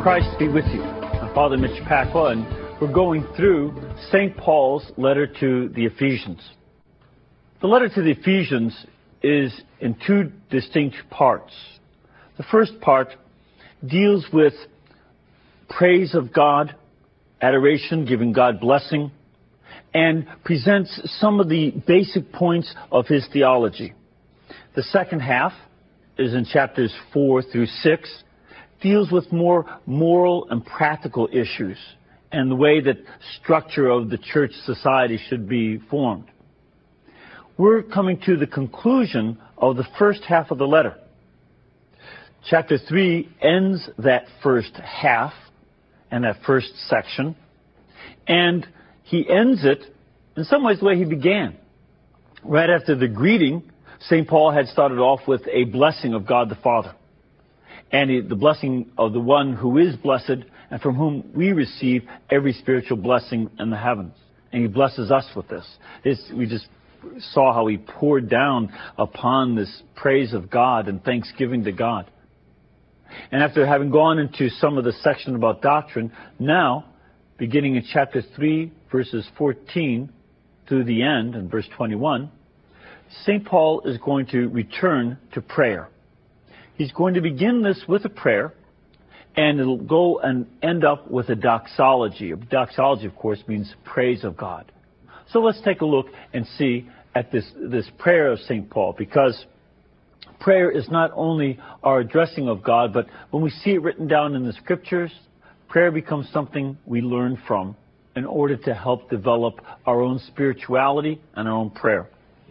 Christ be with you. I'm Father Mitch Pacwa, and we're going through St. Paul's letter to the Ephesians. The letter to the Ephesians is in two distinct parts. The first part deals with praise of God, adoration, giving God blessing, and presents some of the basic points of his theology. The second half is in chapters 4 through 6, deals with more moral and practical issues and the way that structure of the church society should be formed. We're coming to the conclusion of the first half of the letter. Chapter 3 ends that first half and that first section, and he ends it in some ways the way he began. Right after the greeting, St. Paul had started off with a blessing of God the Father, and the blessing of the one who is blessed and from whom we receive every spiritual blessing in the heavens. And he blesses us with this. We just saw how he poured down upon this praise of God and thanksgiving to God. And after having gone into some of the section about doctrine, now, beginning in chapter 3, verses 14 through the end, in verse 21, St. Paul is going to return to prayer. He's going to begin this with a prayer, and it'll go and end up with a doxology. A doxology, of course, means praise of God. So let's take a look and see at this prayer of St. Paul, because prayer is not only our addressing of God, but when we see it written down in the Scriptures, prayer becomes something we learn from in order to help develop our own spirituality and our own prayer.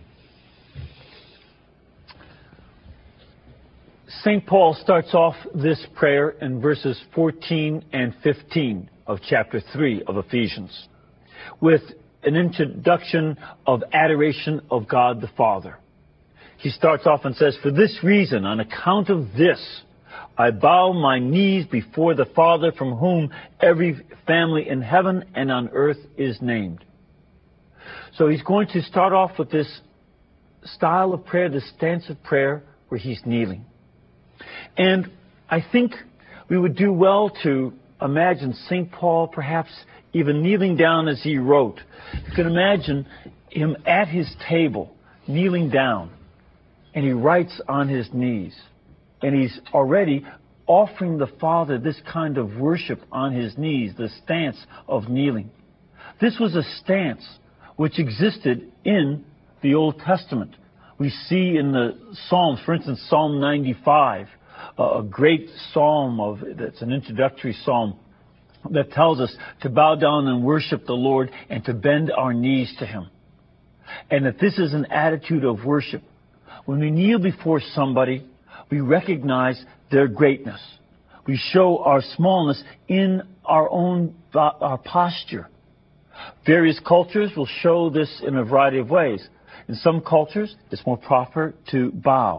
St. Paul starts off this prayer in verses 14 and 15 of chapter 3 of Ephesians with an introduction of adoration of God the Father. He starts off and says, "For this reason, on account of this, I bow my knees before the Father, from whom every family in heaven and on earth is named." So he's going to start off with this style of prayer, this stance of prayer where he's kneeling. And I think we would do well to imagine St. Paul perhaps even kneeling down as he wrote. You can imagine him at his table, kneeling down, and he writes on his knees. And he's already offering the Father this kind of worship on his knees, the stance of kneeling. This was a stance which existed in the Old Testament. We see in the Psalms, for instance, Psalm 95, a great psalm that's an introductory psalm that tells us to bow down and worship the Lord and to bend our knees to Him. And that this is an attitude of worship. When we kneel before somebody, we recognize their greatness. We show our smallness in our posture. Various cultures will show this in a variety of ways. In some cultures, it's more proper to bow.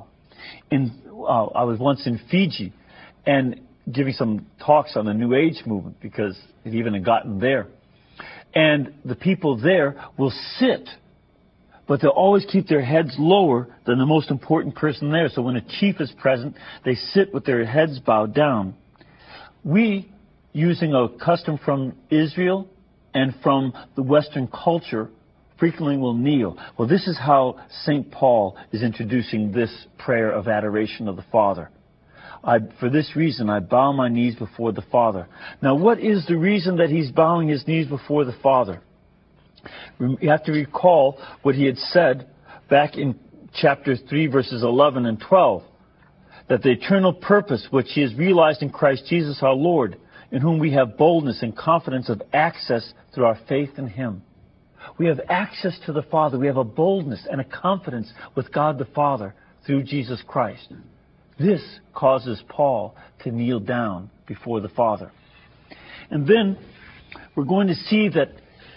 I was once in Fiji and giving some talks on the New Age movement because it even had gotten there. And the people there will sit, but they'll always keep their heads lower than the most important person there. So when a chief is present, they sit with their heads bowed down. We, using a custom from Israel and from the Western culture, frequently will kneel. Well, this is how St. Paul is introducing this prayer of adoration of the Father. For this reason, I bow my knees before the Father. Now, what is the reason that he's bowing his knees before the Father? You have to recall what he had said back in chapter 3, verses 11 and 12, that the eternal purpose which he has realized in Christ Jesus our Lord, in whom we have boldness and confidence of access through our faith in Him. We have access to the Father. We have a boldness and a confidence with God the Father through Jesus Christ. This causes Paul to kneel down before the Father. And then we're going to see that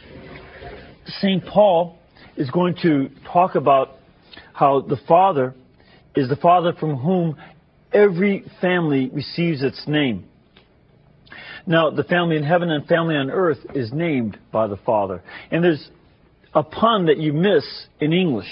St. Paul is going to talk about how the Father is the Father from whom every family receives its name. Now, the family in heaven and family on earth is named by the Father. And there's a pun that you miss in English.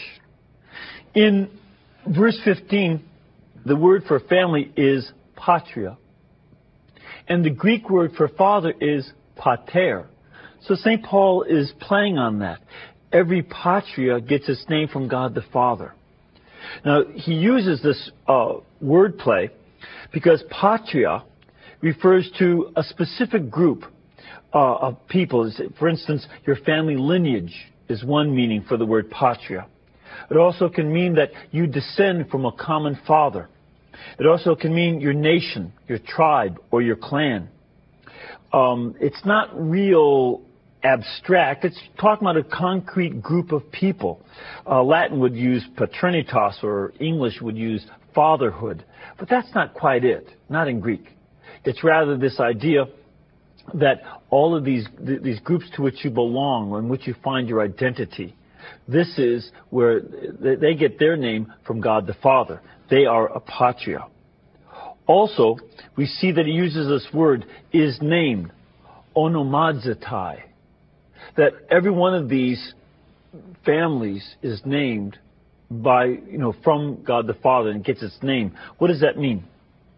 In verse 15, the word for family is patria. And the Greek word for father is pater. So St. Paul is playing on that. Every patria gets its name from God the Father. Now, he uses this wordplay because patria refers to a specific group of people. For instance, your family lineage is one meaning for the word patria. It also can mean that you descend from a common father. It also can mean your nation, your tribe, or your clan. It's not real abstract. It's talking about a concrete group of people. Latin would use paternitas, or English would use fatherhood. But that's not quite it, not in Greek. It's rather this idea that all of these groups to which you belong, or in which you find your identity, this is where they get their name from God the Father. They are a patria. Also, we see that he uses this word, is named, onomazetai. That every one of these families is named by, from God the Father and gets its name. What does that mean?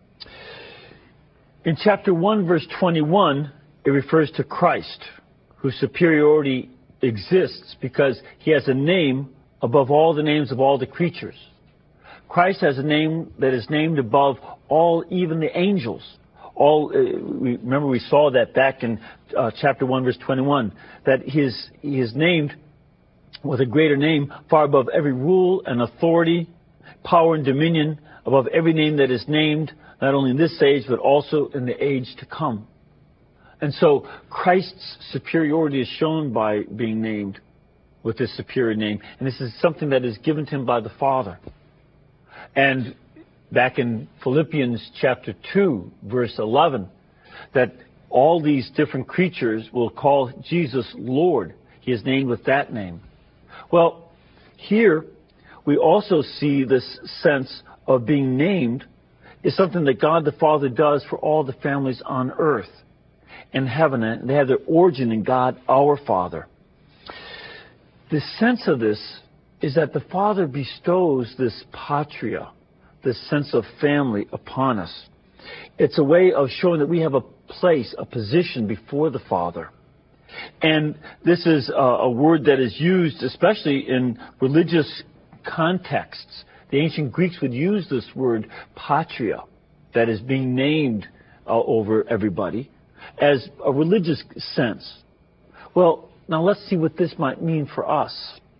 In chapter 1, verse 21, it refers to Christ, whose superiority exists because he has a name above all the names of all the creatures. Christ has a name that is named above all, even the angels. Remember we saw that back in chapter 1, verse 21, that he is named with a greater name far above every rule and authority, power and dominion, above every name that is named, not only in this age, but also in the age to come. And so Christ's superiority is shown by being named with this superior name. And this is something that is given to him by the Father. And back in Philippians chapter 2, verse 11, that all these different creatures will call Jesus Lord. He is named with that name. Well, here we also see this sense of being named is something that God the Father does for all the families on earth and heaven. And they have their origin in God, our Father. The sense of this is that the Father bestows this patria, this sense of family, upon us. It's a way of showing that we have a place, a position before the Father. And this is a word that is used especially in religious contexts. The ancient Greeks would use this word patria, that is being named over everybody, as a religious sense. Well, now let's see what this might mean for us.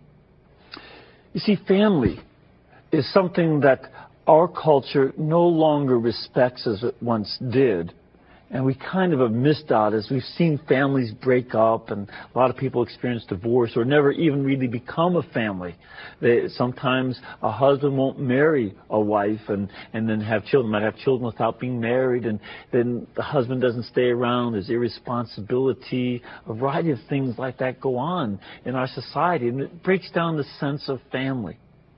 You see, family is something that our culture no longer respects as it once did. And we kind of have missed out as we've seen families break up, and a lot of people experience divorce or never even really become a family. Sometimes a husband won't marry a wife and then have children, might have children without being married, and then the husband doesn't stay around. There's irresponsibility. A variety of things like that go on in our society, and it breaks down the sense of family.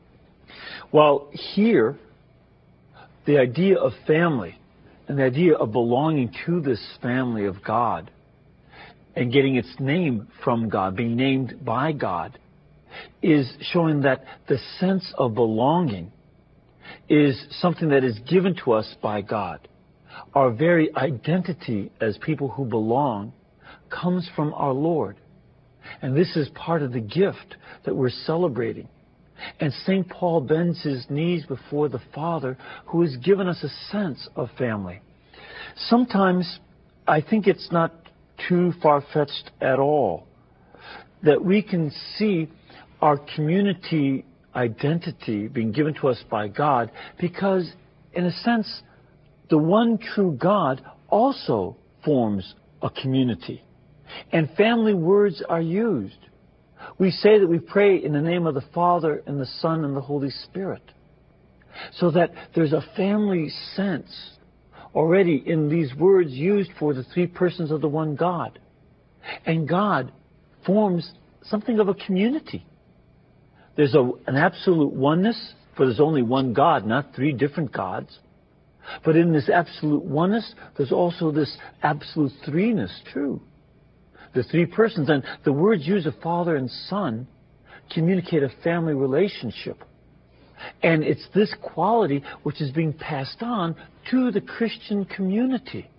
Well, here, the idea of family and the idea of belonging to this family of God and getting its name from God, being named by God, is showing that the sense of belonging is something that is given to us by God. Our very identity as people who belong comes from our Lord. And this is part of the gift that we're celebrating. And St. Paul bends his knees before the Father, who has given us a sense of family. Sometimes I think it's not too far-fetched at all that we can see our community identity being given to us by God, because, in a sense, the one true God also forms a community. And family words are used. We say that we pray in the name of the Father and the Son and the Holy Spirit. So that there's a family sense already in these words used for the three persons of the one God. And God forms something of a community. There's an absolute oneness, for there's only one God, not three different gods. But in this absolute oneness, there's also this absolute threeness too. The three persons, and the words used of Father and Son communicate a family relationship. And it's this quality which is being passed on to the Christian community.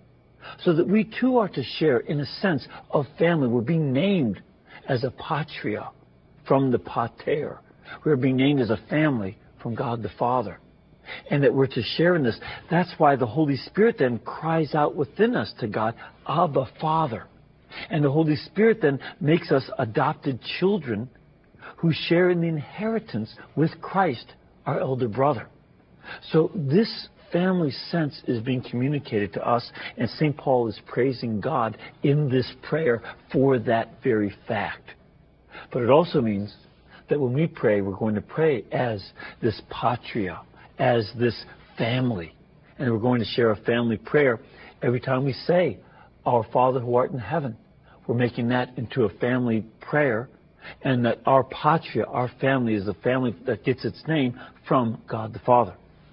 so that we too are to share in a sense of family. We're being named as a patria from the pater. We're being named as a family from God the Father. And that we're to share in this. That's why the Holy Spirit then cries out within us to God, Abba, Father. And the Holy Spirit then makes us adopted children who share in the inheritance with Christ, our elder brother. So this family sense is being communicated to us, and St. Paul is praising God in this prayer for that very fact. But it also means that when we pray, we're going to pray as this patria, as this family. And we're going to share a family prayer every time we say, Our Father who art in heaven. We're making that into a family prayer, and that our patria, our family, is the family that gets its name from God the Father.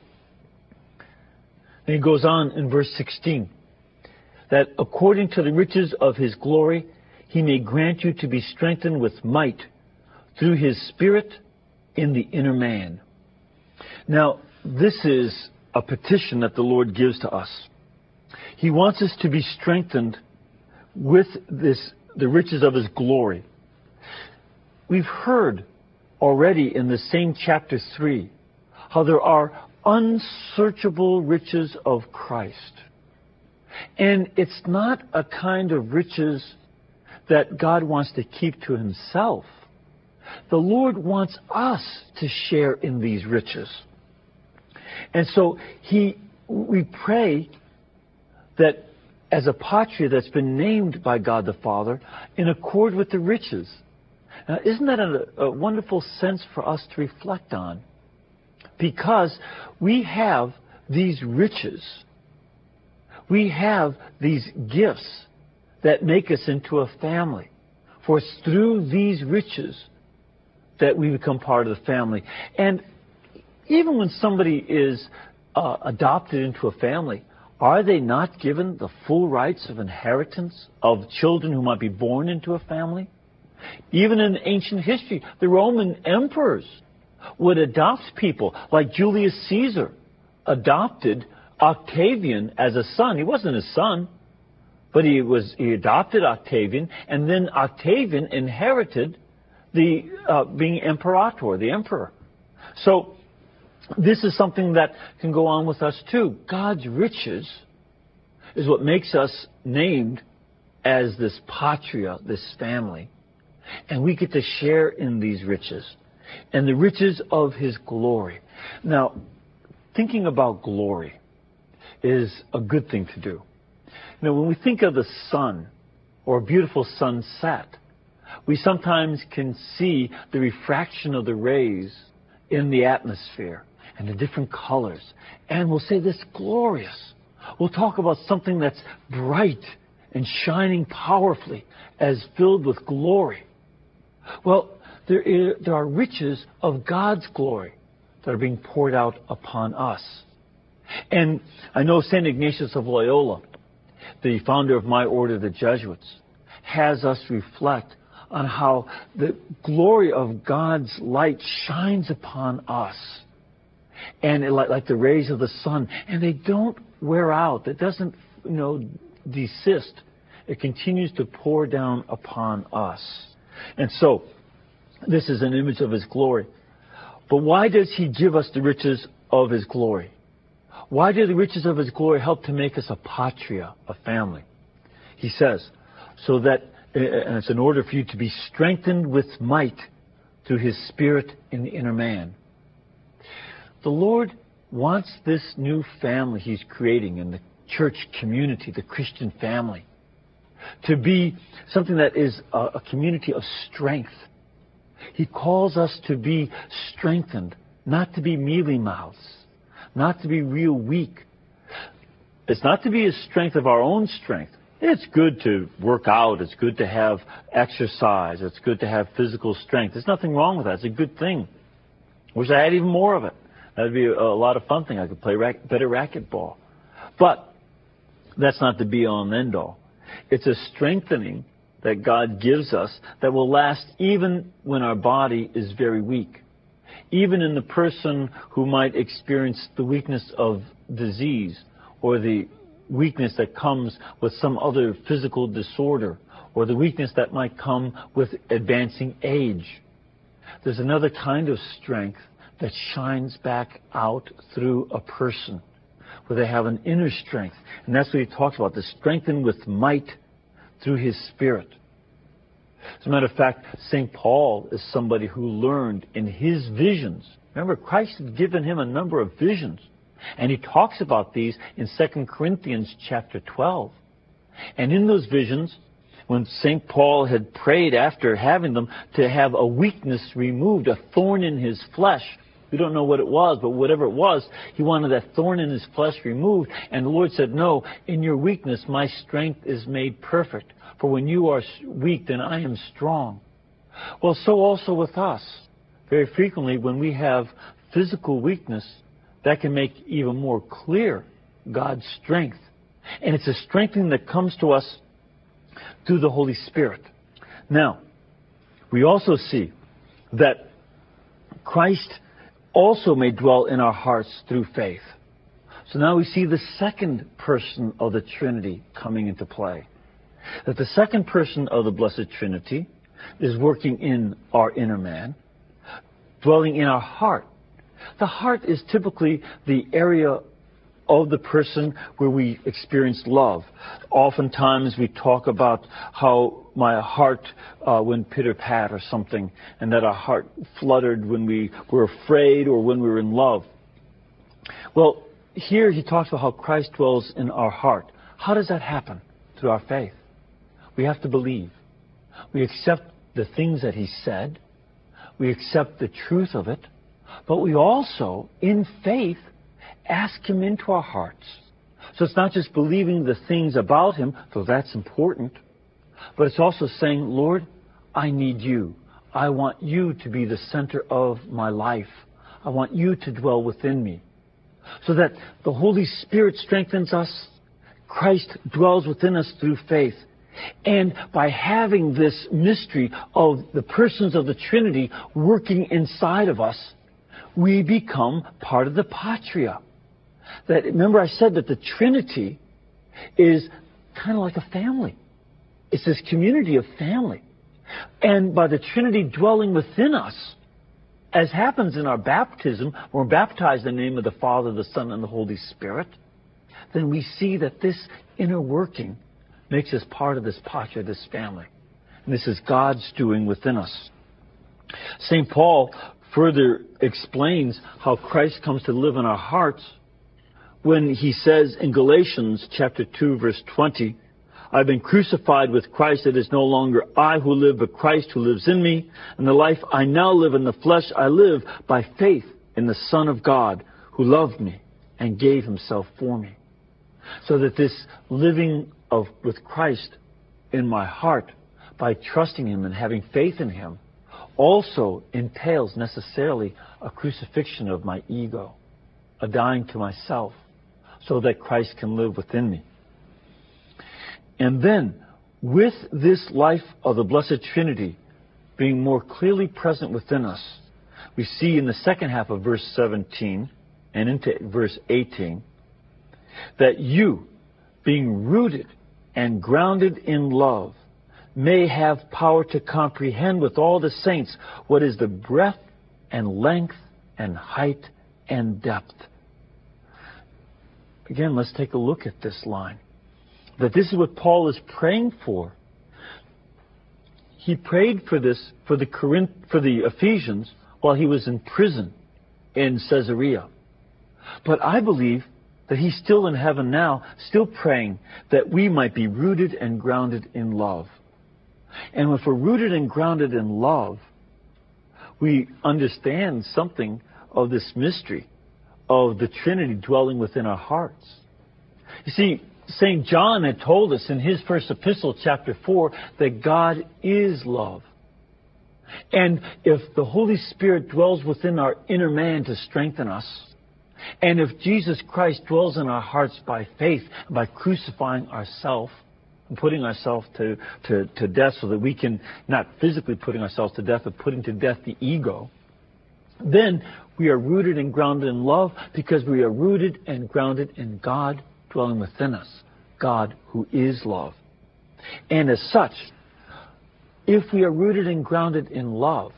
And he goes on in verse 16, that according to the riches of his glory, he may grant you to be strengthened with might through his Spirit in the inner man. Now, this is a petition that the Lord gives to us. He wants us to be strengthened with the riches of his glory. We've heard already in the same chapter 3 how there are unsearchable riches of Christ. And it's not a kind of riches that God wants to keep to himself. The Lord wants us to share in these riches. And so we pray that as a patria that's been named by God the Father in accord with the riches. Now, isn't that a wonderful sense for us to reflect on? Because we have these riches. We have these gifts that make us into a family. For it's through these riches that we become part of the family. And even when somebody is adopted into a family, are they not given the full rights of inheritance of children who might be born into a family? Even in ancient history, the Roman emperors would adopt people, like Julius Caesar adopted Octavian as a son. He wasn't his son, but he adopted Octavian, and then Octavian inherited the being imperator, the emperor. So this is something that can go on with us too. God's riches is what makes us named as this patria, this family. And we get to share in these riches and the riches of his glory. Now, thinking about glory is a good thing to do. You know, when we think of the sun or a beautiful sunset, we sometimes can see the refraction of the rays in the atmosphere and the different colors. And we'll say this is glorious. We'll talk about something that's bright and shining powerfully as filled with glory. Well, there are riches of God's glory that are being poured out upon us. And I know St. Ignatius of Loyola, the founder of my order, the Jesuits, has us reflect on how the glory of God's light shines upon us. And like the rays of the sun. And they don't wear out. It doesn't, desist. It continues to pour down upon us. And so, this is an image of his glory. But why does he give us the riches of his glory? Why do the riches of his glory help to make us a patria, a family? He says, so that, and it's in order for you to be strengthened with might through his Spirit in the inner man. The Lord wants this new family he's creating in the church community, the Christian family, to be something that is a community of strength. He calls us to be strengthened, not to be mealy-mouths, not to be real weak. It's not to be a strength of our own strength. It's good to work out. It's good to have exercise. It's good to have physical strength. There's nothing wrong with that. It's a good thing. Wish I had even more of it. That would be a lot of fun thing. I could play better racquetball. But that's not the be-all and end-all. It's a strengthening that God gives us that will last even when our body is very weak. Even in the person who might experience the weakness of disease or the weakness that comes with some other physical disorder, or the weakness that might come with advancing age. There's another kind of strength that shines back out through a person, where they have an inner strength. And that's what he talks about, the strengthened with might through his Spirit. As a matter of fact, St. Paul is somebody who learned in his visions. Remember, Christ had given him a number of visions. And he talks about these in 2 Corinthians chapter 12. And in those visions, when St. Paul had prayed after having them to have a weakness removed, a thorn in his flesh, we don't know what it was, but whatever it was, he wanted that thorn in his flesh removed. And the Lord said, no, in your weakness my strength is made perfect. For when you are weak, then I am strong. Well, so also with us. Very frequently, when we have physical weakness, that can make even more clear God's strength. And it's a strengthening that comes to us through the Holy Spirit. Now, we also see that Christ also may dwell in our hearts through faith. So now we see the second person of the Trinity coming into play. That the second person of the Blessed Trinity is working in our inner man, dwelling in our heart. The heart is typically the area of the person where we experience love. Oftentimes we talk about how my heart went pitter-pat or something, and that our heart fluttered when we were afraid or when we were in love. Well, here he talks about how Christ dwells in our heart. How does that happen? Through our faith. We have to believe. We accept the things that he said. We accept the truth of it. But we also, in faith, ask him into our hearts. So it's not just believing the things about him, though that's important, but it's also saying, Lord, I need you. I want you to be the center of my life. I want you to dwell within me. So that the Holy Spirit strengthens us. Christ dwells within us through faith. And by having this mystery of the persons of the Trinity working inside of us, we become part of the patria. That, remember I said that the Trinity is kind of like a family. It's this community of family. And by the Trinity dwelling within us, as happens in our baptism, we're baptized in the name of the Father, the Son, and the Holy Spirit, then we see that this inner working makes us part of this patria, this family. And this is God's doing within us. St. Paul further explains how Christ comes to live in our hearts when he says in Galatians chapter 2, verse 20, I've been crucified with Christ. It is no longer I who live, but Christ who lives in me. And the life I now live in the flesh, I live by faith in the Son of God who loved me and gave himself for me. So that this living with Christ in my heart, by trusting him and having faith in him, also entails necessarily a crucifixion of my ego, a dying to myself, so that Christ can live within me. And then, with this life of the Blessed Trinity being more clearly present within us, we see in the second half of verse 17 and into verse 18 that you, being rooted and grounded in love, may have power to comprehend with all the saints what is the breadth and length and height and depth. Again, let's take a look at this line. That this is what Paul is praying for. He prayed for this for the Ephesians while he was in prison in Caesarea. But I believe that he's still in heaven now, still praying that we might be rooted and grounded in love. And if we're rooted and grounded in love, we understand something of this mystery of the Trinity dwelling within our hearts. You see, St. John had told us in his first epistle, chapter 4, that God is love. And if the Holy Spirit dwells within our inner man to strengthen us, and if Jesus Christ dwells in our hearts by faith, by crucifying ourselves, and putting ourselves to death so that we can, not physically putting ourselves to death, but putting to death the ego, then we are rooted and grounded in love because we are rooted and grounded in God dwelling within us, God who is love. And as such, if we are rooted and grounded in love,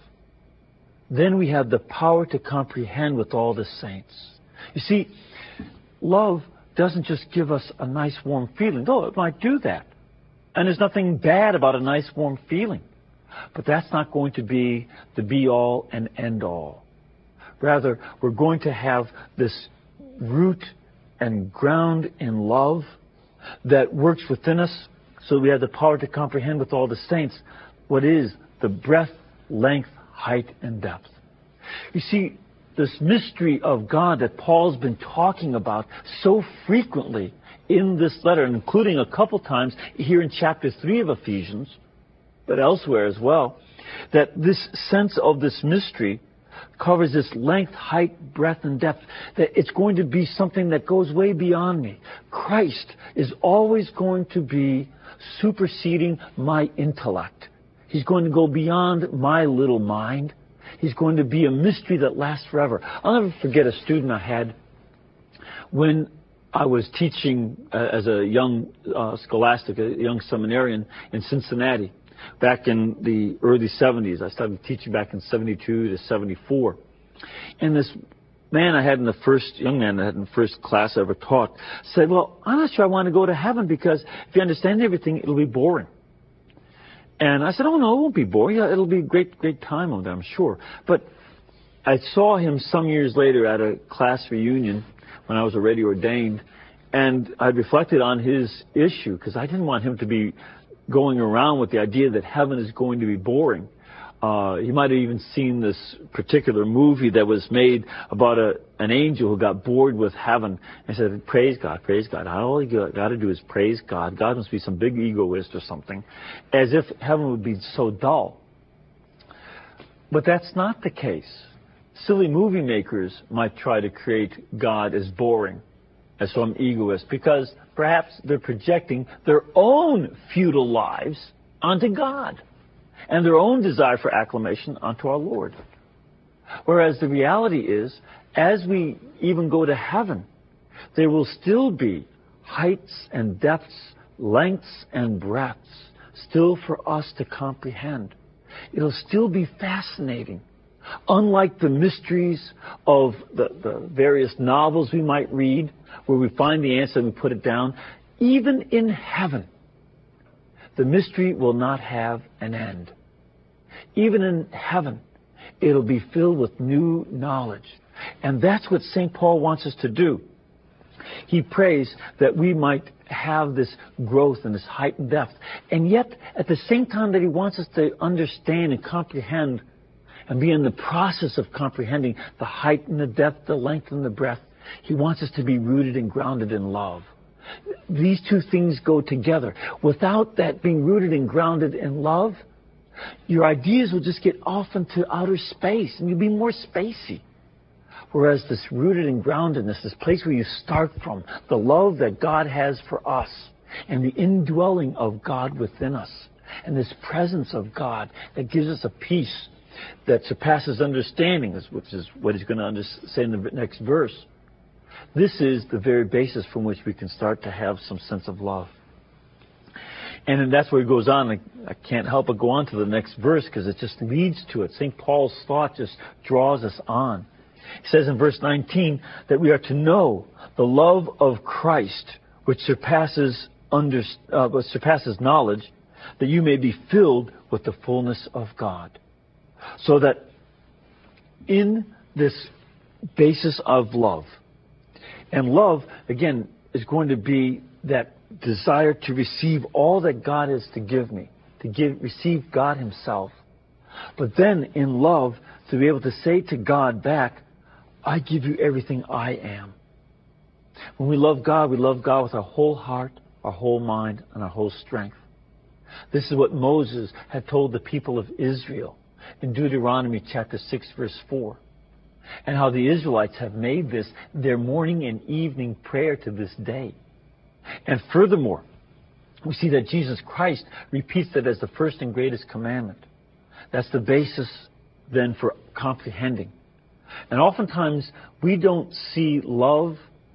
then we have the power to comprehend with all the saints. You see, love doesn't just give us a nice warm feeling, though it might do that. And there's nothing bad about a nice warm feeling. But that's not going to be the be-all and end-all. Rather, we're going to have this root and ground in love that works within us, so we have the power to comprehend with all the saints what is the breadth, length, height, and depth. You see, this mystery of God that Paul's been talking about so frequently in this letter, including a couple times here in chapter 3 of Ephesians, but elsewhere as well, that this sense of this mystery covers this length, height, breadth, and depth, that it's going to be something that goes way beyond me. Christ is always going to be superseding my intellect. He's going to go beyond my little mind. He's going to be a mystery that lasts forever. I'll never forget a student I had when I was teaching as a young scholastic, a young seminarian in Cincinnati. Back in the early 70s. I started teaching back in 72 to 74. And this man I had in the first, young man I had in the first class I ever taught, said, well, I'm not sure I want to go to heaven because if you understand everything, it'll be boring. And I said, oh, no, it won't be boring. Yeah, it'll be a great time over there, I'm sure. But I saw him some years later at a class reunion when I was already ordained, and I reflected on his issue because I didn't want him to be going around with the idea that heaven is going to be boring. He might have even seen this particular movie that was made about an angel who got bored with heaven and said, praise God, praise God. All you got to do is praise God. God must be some big egoist or something, as if heaven would be so dull. But that's not the case. Silly movie makers might try to create God as boring, as some egoist, because perhaps they're projecting their own futile lives onto God and their own desire for acclamation onto our Lord. Whereas the reality is, as we even go to heaven, there will still be heights and depths, lengths and breadths, still for us to comprehend. It'll still be fascinating. Unlike the mysteries of the various novels we might read, where we find the answer and we put it down, even in heaven, the mystery will not have an end. Even in heaven, it'll be filled with new knowledge. And that's what St. Paul wants us to do. He prays that we might have this growth and this height and depth. And yet, at the same time that he wants us to understand and comprehend and be in the process of comprehending the height and the depth, the length and the breadth, he wants us to be rooted and grounded in love. These two things go together. Without that being rooted and grounded in love, your ideas will just get off into outer space and you'll be more spacey. Whereas this rooted and groundedness, this place where you start from, the love that God has for us and the indwelling of God within us and this presence of God that gives us a peace that surpasses understanding, which is what he's going to say in the next verse. This is the very basis from which we can start to have some sense of love. And then that's where he goes on. I can't help but go on to the next verse because it just leads to it. St. Paul's thought just draws us on. He says in verse 19 that we are to know the love of Christ, which surpasses knowledge, that you may be filled with the fullness of God. So that in this basis of love, and love, again, is going to be that desire to receive all that God is to give me, receive God himself. But then in love, to be able to say to God back, I give you everything I am. When we love God with our whole heart, our whole mind, and our whole strength. This is what Moses had told the people of Israel in Deuteronomy chapter 6, verse 4. And how the Israelites have made this their morning and evening prayer to this day. And furthermore, we see that Jesus Christ repeats that as the first and greatest commandment. That's the basis then for comprehending. And oftentimes we don't see love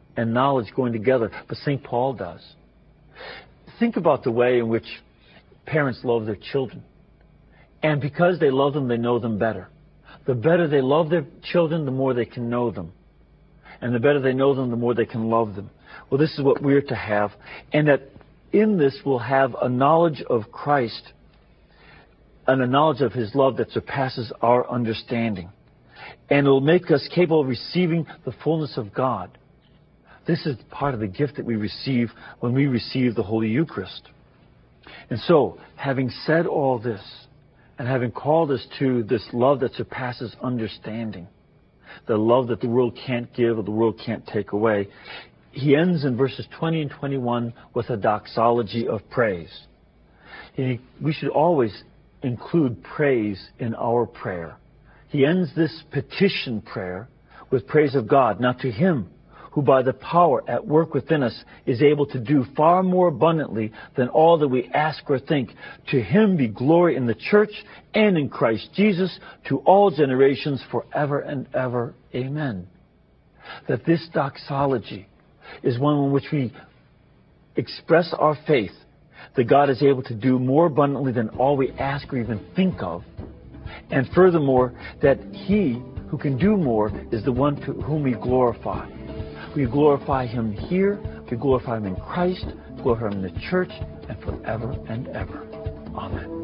and knowledge going together, but St. Paul does. Think about the way in which parents love their children. And because they love them, they know them better. The better they love their children, the more they can know them. And the better they know them, the more they can love them. Well, this is what we're to have. And that in this we'll have a knowledge of Christ and a knowledge of His love that surpasses our understanding. And it will make us capable of receiving the fullness of God. This is part of the gift that we receive when we receive the Holy Eucharist. And so, having said all this, and having called us to this love that surpasses understanding, the love that the world can't give or the world can't take away, he ends in verses 20 and 21 with a doxology of praise. We should always include praise in our prayer. He ends this petition prayer with praise of God. Now to Him who by the power at work within us is able to do far more abundantly than all that we ask or think, to Him be glory in the church and in Christ Jesus to all generations forever and ever. Amen. That this doxology is one in which we express our faith that God is able to do more abundantly than all we ask or even think of. And furthermore, that He who can do more is the one to whom we glorify. We glorify Him here, we glorify Him in Christ, glorify Him in the church, and forever and ever. Amen.